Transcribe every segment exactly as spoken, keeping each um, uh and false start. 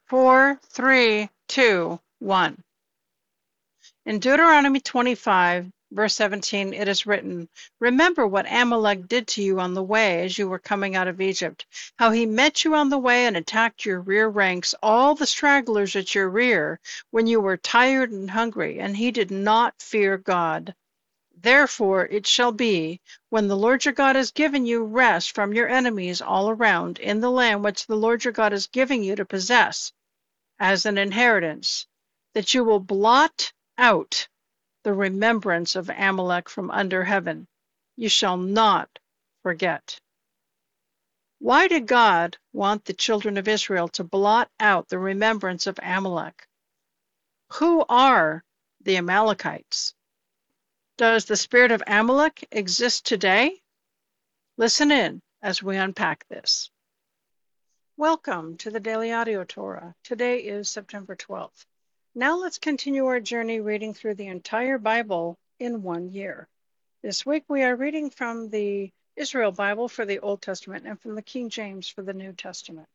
Four, three, two, one. In Deuteronomy twenty-five, verse seventeen, it is written, "Remember what Amalek did to you on the way as you were coming out of Egypt, how he met you on the way and attacked your rear ranks, all the stragglers at your rear, when you were tired and hungry, and he did not fear God. Therefore it shall be, when the Lord your God has given you rest from your enemies all around, in the land which the Lord your God is giving you to possess as an inheritance, that you will blot out the remembrance of Amalek from under heaven. You shall not forget." Why did God want the children of Israel to blot out the remembrance of Amalek? Who are the Amalekites? Does the spirit of Amalek exist today? Listen in as we unpack this. Welcome to the Daily Audio Torah. Today is September twelfth. Now let's continue our journey reading through the entire Bible in one year. This week we are reading from the Israel Bible for the Old Testament and from the King James for the New Testament.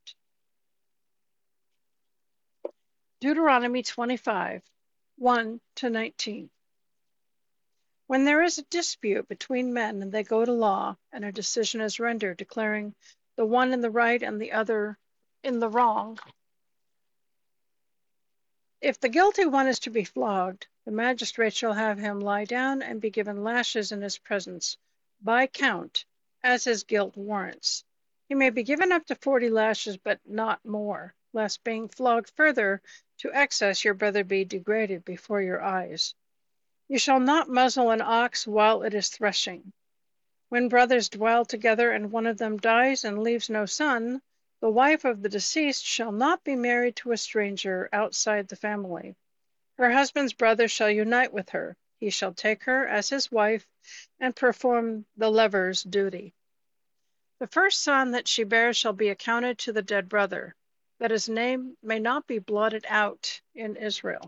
Deuteronomy twenty-five, one to nineteen. When there is a dispute between men and they go to law, and a decision is rendered declaring the one in the right and the other in the wrong, if the guilty one is to be flogged, the magistrate shall have him lie down and be given lashes in his presence, by count, as his guilt warrants. He may be given up to forty lashes, but not more, lest being flogged further to excess your brother be degraded before your eyes. You shall not muzzle an ox while it is threshing. When brothers dwell together and one of them dies and leaves no son, the wife of the deceased shall not be married to a stranger outside the family. Her husband's brother shall unite with her. He shall take her as his wife and perform the levir's duty. The first son that she bears shall be accounted to the dead brother, that his name may not be blotted out in Israel.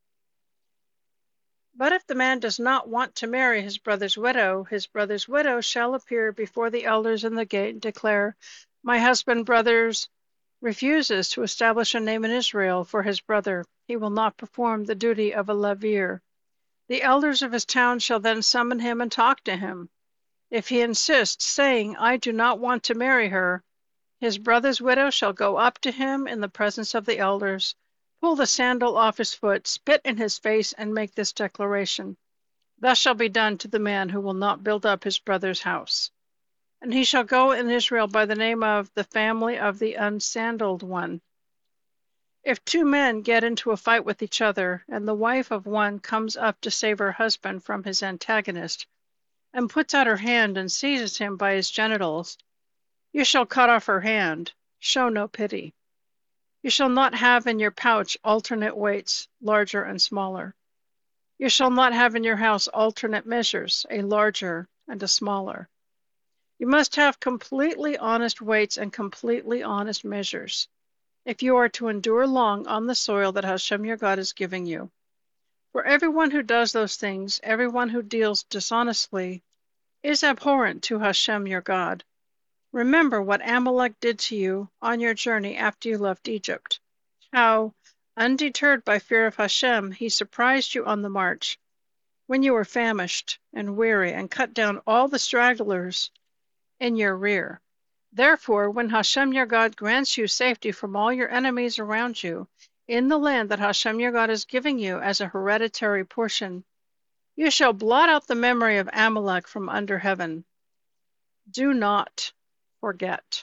But if the man does not want to marry his brother's widow, his brother's widow shall appear before the elders in the gate and declare, "My husband brothers refuses to establish a name in Israel for his brother. He will not perform the duty of a levir." The elders of his town shall then summon him and talk to him. If he insists, saying, "I do not want to marry her," his brother's widow shall go up to him in the presence of the elders, pull the sandal off his foot, spit in his face, and make this declaration: "Thus shall be done to the man who will not build up his brother's house." And he shall go in Israel by the name of the family of the unsandaled one. If two men get into a fight with each other, and the wife of one comes up to save her husband from his antagonist, and puts out her hand and seizes him by his genitals, you shall cut off her hand. Show no pity. You shall not have in your pouch alternate weights, larger and smaller. You shall not have in your house alternate measures, a larger and a smaller. You must have completely honest weights and completely honest measures, if you are to endure long on the soil that Hashem your God is giving you. For everyone who does those things, everyone who deals dishonestly, is abhorrent to Hashem your God. Remember what Amalek did to you on your journey after you left Egypt, how, undeterred by fear of Hashem, he surprised you on the march, when you were famished and weary, and cut down all the stragglers in your rear. Therefore, when Hashem your God grants you safety from all your enemies around you, in the land that Hashem your God is giving you as a hereditary portion, you shall blot out the memory of Amalek from under heaven. Do not forget.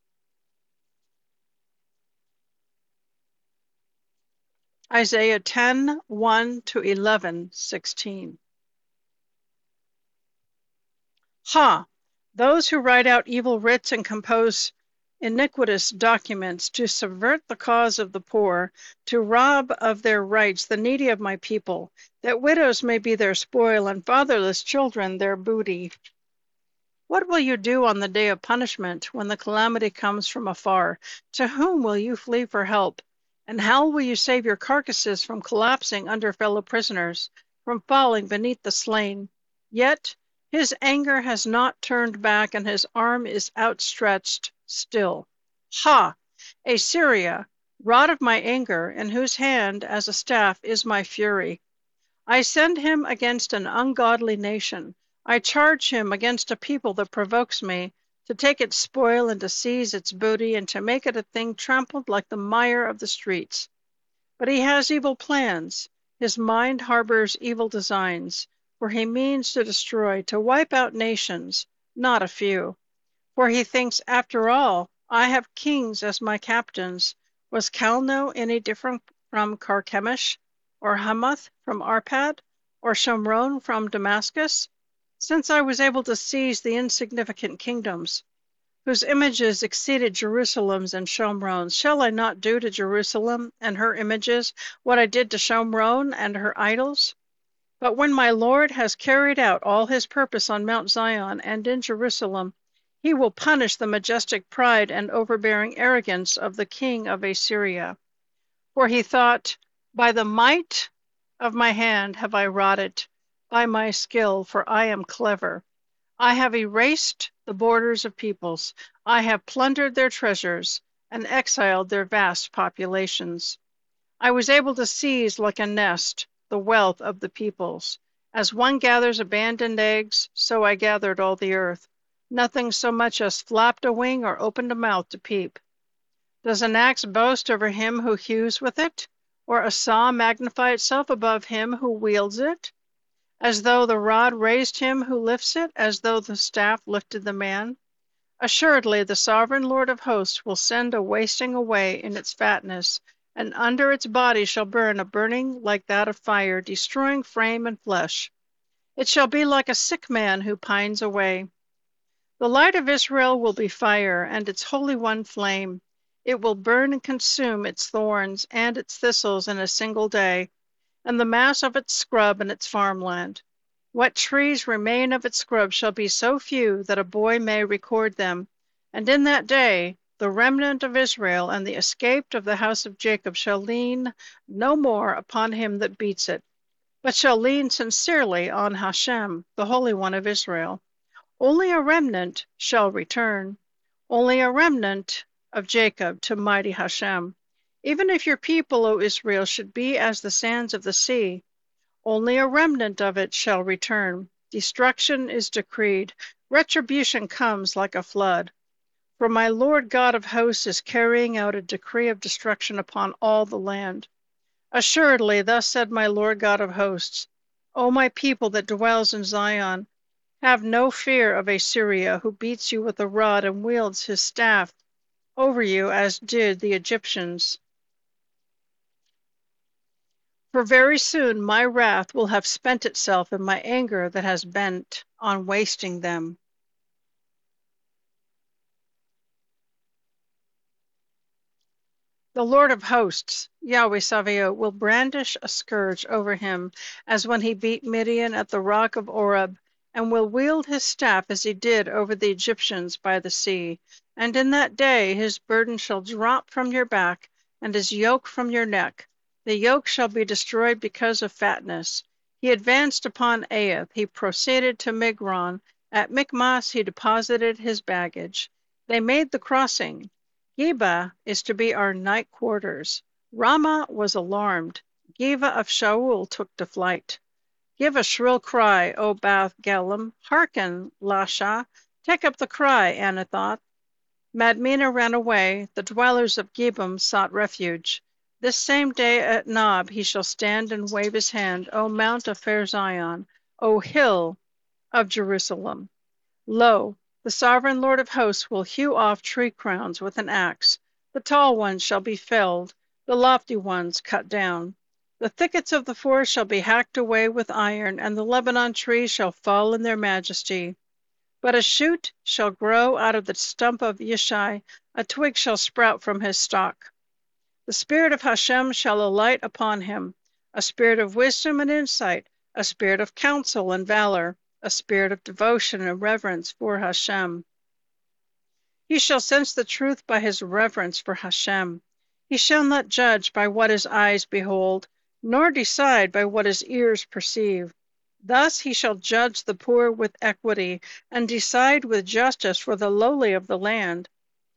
Isaiah ten, one to eleven, sixteen. Ha! Those who write out evil writs and compose iniquitous documents to subvert the cause of the poor, to rob of their rights the needy of my people, that widows may be their spoil and fatherless children their booty. What will you do on the day of punishment, when the calamity comes from afar? To whom will you flee for help? And how will you save your carcasses from collapsing under fellow prisoners, from falling beneath the slain? Yet his anger has not turned back, and his arm is outstretched still. Ha! Assyria, rod of my anger, in whose hand as a staff is my fury. I send him against an ungodly nation. I charge him against a people that provokes me, to take its spoil and to seize its booty and to make it a thing trampled like the mire of the streets. But he has evil plans. His mind harbors evil designs, for he means to destroy, to wipe out nations, not a few. For he thinks, after all, I have kings as my captains. Was Calno any different from Carchemish, or Hamath from Arpad, or Shomron from Damascus? Since I was able to seize the insignificant kingdoms, whose images exceeded Jerusalem's and Shomron's, shall I not do to Jerusalem and her images what I did to Shomron and her idols? But when my Lord has carried out all his purpose on Mount Zion and in Jerusalem, he will punish the majestic pride and overbearing arrogance of the king of Assyria. For he thought, by the might of my hand have I wrought it, by my skill, for I am clever. I have erased the borders of peoples. I have plundered their treasures and exiled their vast populations. I was able to seize like a nest the wealth of the peoples. As one gathers abandoned eggs, so I gathered all the earth. Nothing so much as flapped a wing or opened a mouth to peep. Does an axe boast over him who hews with it, or a saw magnify itself above him who wields it? As though the rod raised him who lifts it, as though the staff lifted the man? Assuredly the sovereign Lord of hosts will send a wasting away in its fatness, and under its body shall burn a burning like that of fire, destroying frame and flesh. It shall be like a sick man who pines away. The light of Israel will be fire, and its Holy One flame. It will burn and consume its thorns and its thistles in a single day, and the mass of its scrub and its farmland. What trees remain of its scrub shall be so few that a boy may record them, and in that day the remnant of Israel and the escaped of the house of Jacob shall lean no more upon him that beats it, but shall lean sincerely on Hashem, the Holy One of Israel. Only a remnant shall return, only a remnant of Jacob to mighty Hashem. Even if your people, O Israel, should be as the sands of the sea, only a remnant of it shall return. Destruction is decreed, retribution comes like a flood. For my Lord God of hosts is carrying out a decree of destruction upon all the land. Assuredly, thus said my Lord God of hosts, O my people that dwells in Zion, have no fear of Assyria, who beats you with a rod and wields his staff over you as did the Egyptians. For very soon my wrath will have spent itself in my anger that has bent on wasting them. The Lord of hosts, Yahweh Sabaoth, will brandish a scourge over him, as when he beat Midian at the rock of Oreb, and will wield his staff as he did over the Egyptians by the sea. And in that day his burden shall drop from your back, and his yoke from your neck. The yoke shall be destroyed because of fatness. He advanced upon Aiath, he proceeded to Migron. At Michmas he deposited his baggage. They made the crossing. Geba is to be our night quarters. Ramah was alarmed. Geva of Shaul took to flight. Give a shrill cry, O Bath Galim. Hearken, Lasha. Take up the cry, Anathoth. Madmenah ran away. The dwellers of Gebim sought refuge. This same day at Nob he shall stand and wave his hand, O Mount of fair Zion, O hill of Jerusalem. Lo, the sovereign Lord of hosts will hew off tree crowns with an axe. The tall ones shall be felled, the lofty ones cut down. The thickets of the forest shall be hacked away with iron, and the Lebanon trees shall fall in their majesty. But a shoot shall grow out of the stump of Yishai, a twig shall sprout from his stalk. The spirit of Hashem shall alight upon him, a spirit of wisdom and insight, a spirit of counsel and valor, a spirit of devotion and reverence for Hashem. He shall sense the truth by his reverence for Hashem. He shall not judge by what his eyes behold, nor decide by what his ears perceive. Thus he shall judge the poor with equity, and decide with justice for the lowly of the land.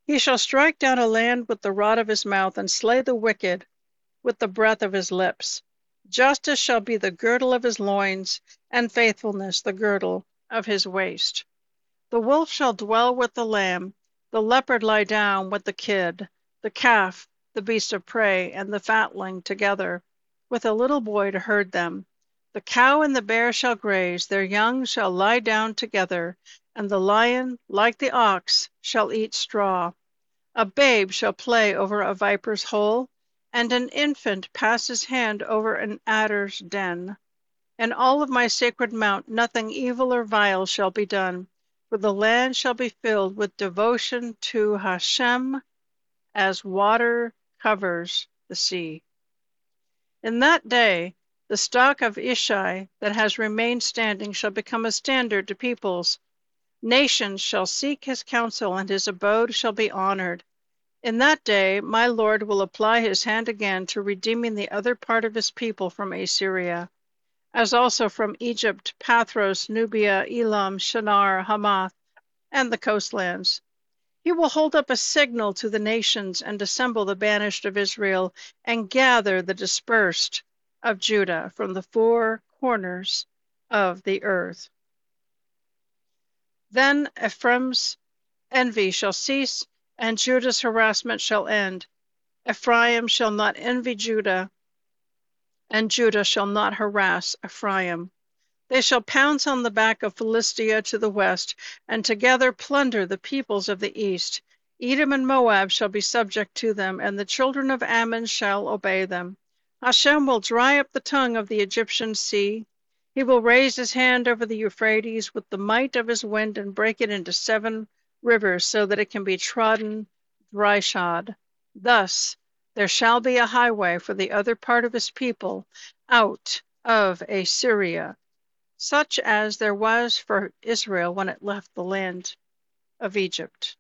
He shall strike down a land with the rod of his mouth, and slay the wicked with the breath of his lips. Justice shall be the girdle of his loins, and faithfulness the girdle of his waist. The wolf shall dwell with the lamb, the leopard lie down with the kid, the calf, the beast of prey, and the fatling together, with a little boy to herd them. The cow and the bear shall graze, their young shall lie down together, and the lion, like the ox, shall eat straw. A babe shall play over a viper's hole, and an infant pass his hand over an adder's den. In all of my sacred mount nothing evil or vile shall be done, for the land shall be filled with devotion to Hashem as water covers the sea. In that day, the stock of Ishai that has remained standing shall become a standard to peoples. Nations shall seek his counsel, and his abode shall be honored. In that day, my Lord will apply his hand again to redeeming the other part of his people from Assyria, as also from Egypt, Pathros, Nubia, Elam, Shinar, Hamath, and the coastlands. He will hold up a signal to the nations and assemble the banished of Israel and gather the dispersed of Judah from the four corners of the earth. Then Ephraim's envy shall cease, and Judah's harassment shall end. Ephraim shall not envy Judah, and Judah shall not harass Ephraim. They shall pounce on the back of Philistia to the west, and together plunder the peoples of the east. Edom and Moab shall be subject to them, and the children of Ammon shall obey them. Hashem will dry up the tongue of the Egyptian sea. He will raise his hand over the Euphrates with the might of his wind and break it into seven rivers so that it can be trodden dryshod. Thus there shall be a highway for the other part of his people out of Assyria, such as there was for Israel when it left the land of Egypt.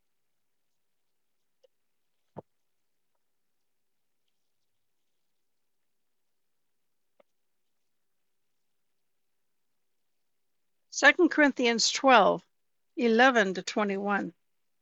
Second Corinthians twelve, eleven to twenty-one.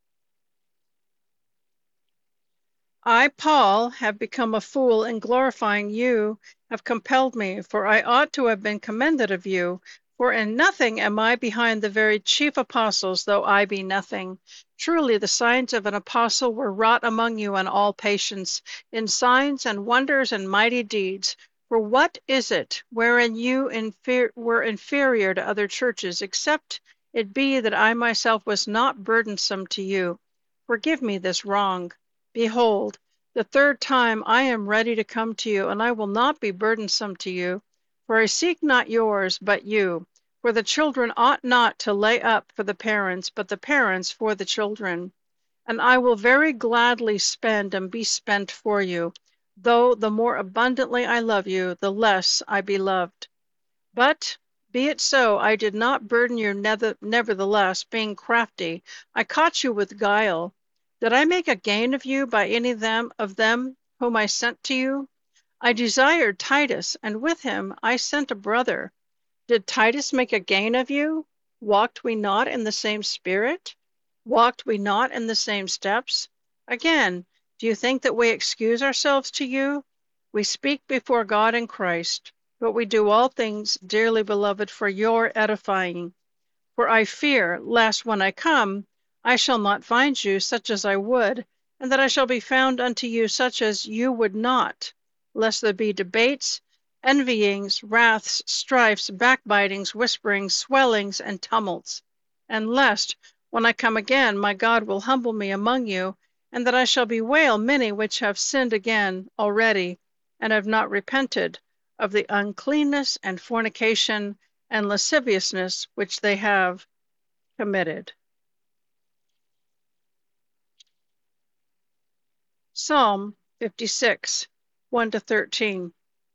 I, Paul, have become a fool in glorifying you, have compelled me, for I ought to have been commended of you. For in nothing am I behind the very chief apostles, though I be nothing. Truly the signs of an apostle were wrought among you in all patience, in signs and wonders and mighty deeds. For what is it wherein you infer were inferior to other churches, except it be that I myself was not burdensome to you? Forgive me this wrong. Behold, the third time I am ready to come to you, and I will not be burdensome to you. For I seek not yours, but you. For the children ought not to lay up for the parents, but the parents for the children. And I will very gladly spend and be spent for you, though the more abundantly I love you, the less I be loved. But be it so, I did not burden you nevertheless, being crafty. I caught you with guile. Did I make a gain of you by any of them, of them whom I sent to you? I desired Titus, and with him I sent a brother. Did Titus make a gain of you? Walked we not in the same spirit? Walked we not in the same steps? Again, do you think that we excuse ourselves to you? We speak before God and Christ, but we do all things, dearly beloved, for your edifying. For I fear, lest when I come, I shall not find you such as I would, and that I shall be found unto you such as you would not, lest there be debates, envyings, wraths, strifes, backbitings, whisperings, swellings, and tumults, and lest, when I come again, my God will humble me among you, and that I shall bewail many which have sinned again already, and have not repented of the uncleanness and fornication and lasciviousness which they have committed. Psalm fifty-six, one to thirteen.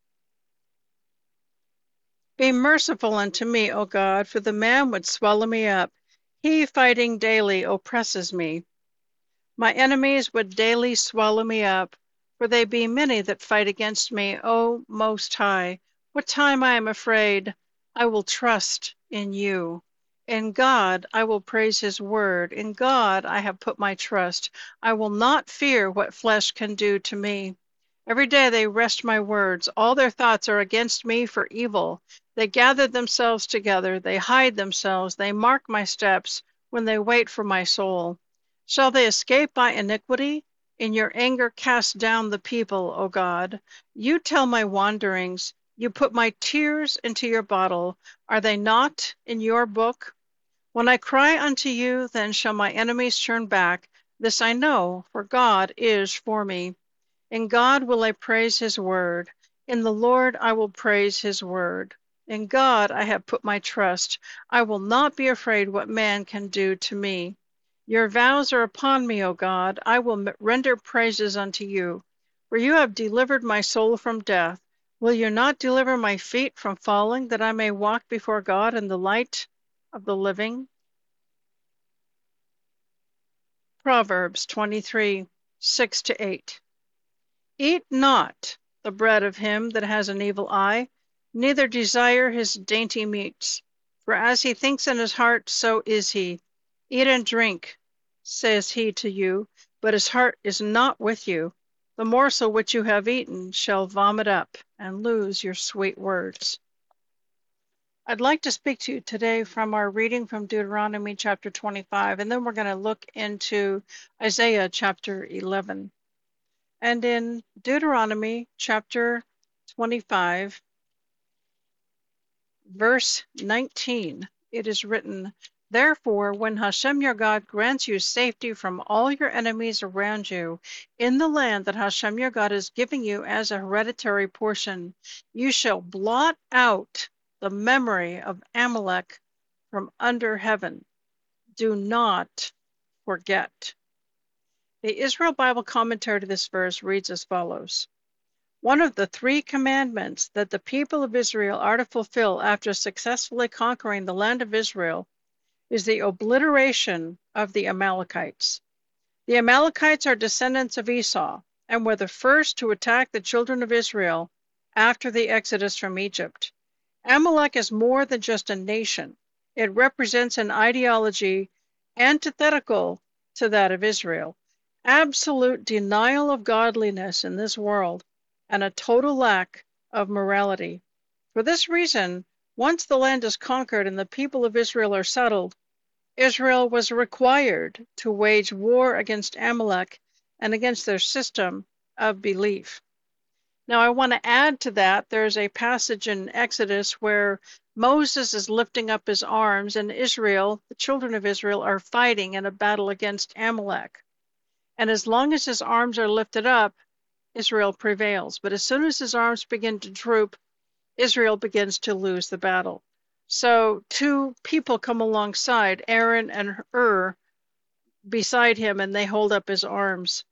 Be merciful unto me, O God, for the man would swallow me up. He fighting daily oppresses me. My enemies would daily swallow me up, for they be many that fight against me, O Most High. What time I am afraid, I will trust in you. In God I will praise his word. In God I have put my trust. I will not fear what flesh can do to me. Every day they wrest my words. All their thoughts are against me for evil. They gather themselves together. They hide themselves. They mark my steps when they wait for my soul. Shall they escape by iniquity? In your anger cast down the people, O God. You tell my wanderings. You put my tears into your bottle. Are they not in your book? When I cry unto you, then shall my enemies turn back. This I know, for God is for me. In God will I praise his word. In the Lord I will praise his word. In God I have put my trust. I will not be afraid what man can do to me. Your vows are upon me, O God. I will render praises unto you. For you have delivered my soul from death. Will you not deliver my feet from falling, that I may walk before God in the light of the living? Proverbs twenty-three, six to eight. Eat not the bread of him that has an evil eye, neither desire his dainty meats. For as he thinks in his heart, so is he. Eat and drink, says he to you, but his heart is not with you. The morsel which you have eaten shall vomit up, and lose your sweet words. I'd like to speak to you today from our reading from Deuteronomy chapter twenty-five, and then we're going to look into Isaiah chapter eleven. And in Deuteronomy chapter twenty-five, verse nineteen, it is written, Therefore, when Hashem your God grants you safety from all your enemies around you, in the land that Hashem your God is giving you as a hereditary portion, you shall blot out the memory of Amalek from under heaven. Do not forget. The Israel Bible commentary to this verse reads as follows. One of the three commandments that the people of Israel are to fulfill after successfully conquering the land of Israel is the obliteration of the Amalekites. The Amalekites are descendants of Esau and were the first to attack the children of Israel after the exodus from Egypt. Amalek is more than just a nation. It represents an ideology antithetical to that of Israel. Absolute denial of godliness in this world, and a total lack of morality. For this reason, once the land is conquered and the people of Israel are settled, Israel was required to wage war against Amalek and against their system of belief. Now, I want to add to that, there's a passage in Exodus where Moses is lifting up his arms, and Israel, the children of Israel, are fighting in a battle against Amalek. And as long as his arms are lifted up, Israel prevails. But as soon as his arms begin to droop, Israel begins to lose the battle. So two people come alongside, Aaron and Hur, beside him, and they hold up his arms.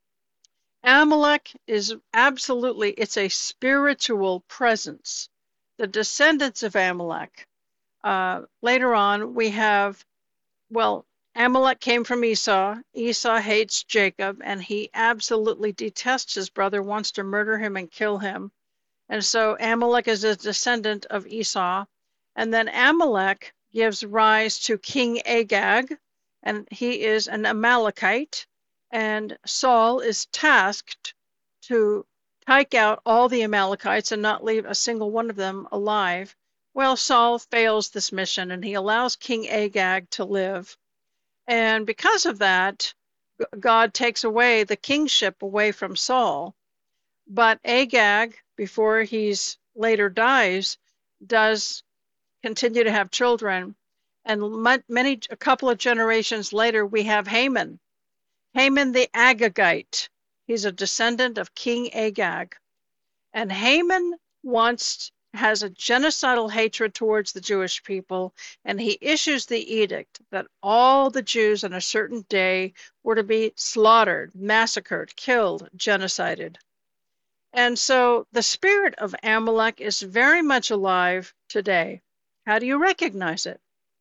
Amalek is absolutely, it's a spiritual presence. The descendants of Amalek. Uh, later on, we have, well, Amalek came from Esau. Esau hates Jacob, and he absolutely detests his brother, wants to murder him and kill him. And so Amalek is a descendant of Esau. And then Amalek gives rise to King Agag, and he is an Amalekite. And Saul is tasked to take out all the Amalekites and not leave a single one of them alive. Well, Saul fails this mission, and he allows King Agag to live. And because of that, God takes away the kingship away from Saul. But Agag, before he's later dies, does continue to have children. And many, a couple of generations later, we have Haman. Haman the Agagite. He's a descendant of King Agag. And Haman wants has a genocidal hatred towards the Jewish people, and he issues the edict that all the Jews on a certain day were to be slaughtered, massacred, killed, genocided. And so the spirit of Amalek is very much alive today. How do you recognize it?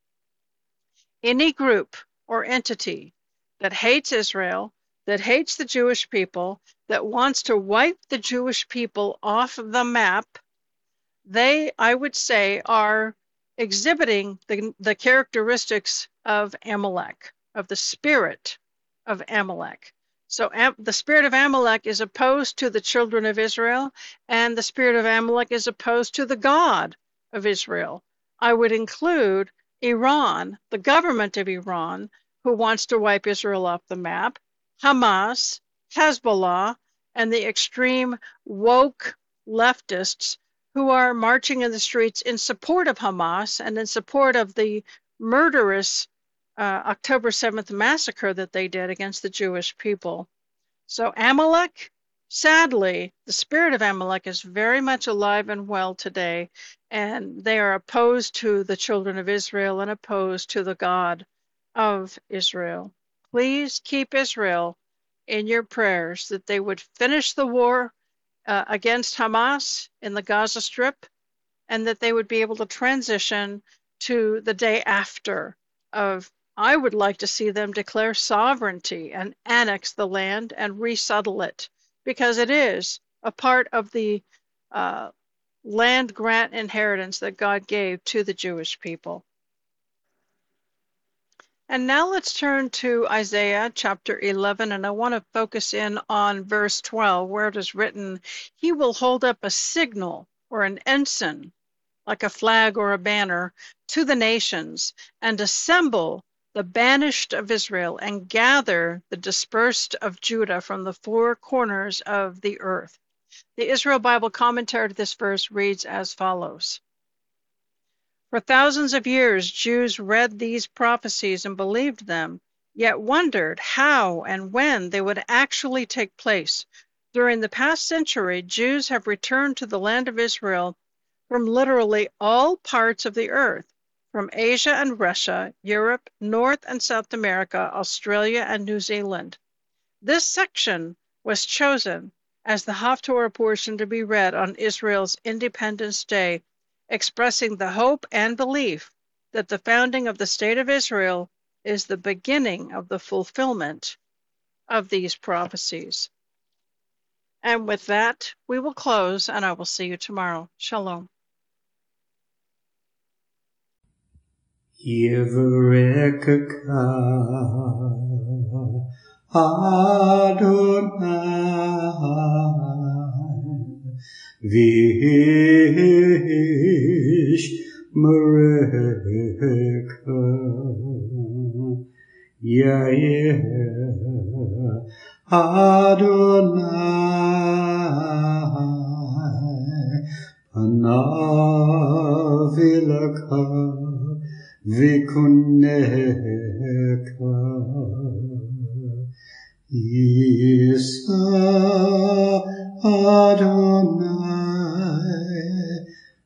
Any group or entity that hates Israel, that hates the Jewish people, that wants to wipe the Jewish people off the map, they, I would say, are exhibiting the, the characteristics of Amalek, of the spirit of Amalek. So Am- the spirit of Amalek is opposed to the children of Israel, and the spirit of Amalek is opposed to the God of Israel. I would include Iran, the government of Iran, who wants to wipe Israel off the map, Hamas, Hezbollah, and the extreme woke leftists who are marching in the streets in support of Hamas and in support of the murderous uh, October seventh massacre that they did against the Jewish people. So Amalek, sadly, the spirit of Amalek is very much alive and well today, and they are opposed to the children of Israel and opposed to the God of Israel. Please keep Israel in your prayers that they would finish the war uh, against Hamas in the Gaza Strip, and that they would be able to transition to the day after of, I would like to see them declare sovereignty and annex the land and resettle it, because it is a part of the uh, land grant inheritance that God gave to the Jewish people. And now let's turn to Isaiah chapter eleven, and I want to focus in on verse twelve, where it is written, "He will hold up a signal or an ensign, like a flag or a banner, to the nations, and assemble the banished of Israel, and gather the dispersed of Judah from the four corners of the earth." The Israel Bible commentary to this verse reads as follows. For thousands of years, Jews read these prophecies and believed them, yet wondered how and when they would actually take place. During the past century, Jews have returned to the land of Israel from literally all parts of the earth, from Asia and Russia, Europe, North and South America, Australia, and New Zealand. This section was chosen as the Haftorah portion to be read on Israel's Independence Day, expressing the hope and belief that the founding of the State of Israel is the beginning of the fulfillment of these prophecies. And with that, we will close, and I will see you tomorrow. Shalom. Vish Mareka Yair Adonai Panavilaka Vikuneka Isa Adonai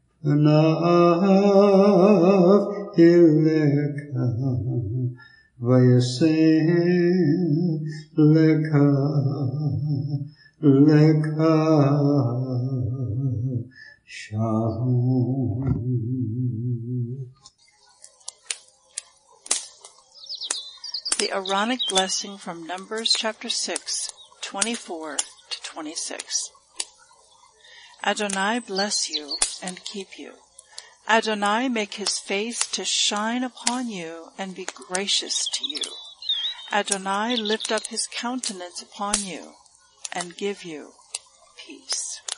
Panav Ileka Vayaseh Leka Leka Shalom. The Aaronic blessing from Numbers chapter six, twenty-four to twenty-six. Adonai bless you and keep you. Adonai make his face to shine upon you and be gracious to you. Adonai lift up his countenance upon you and give you peace.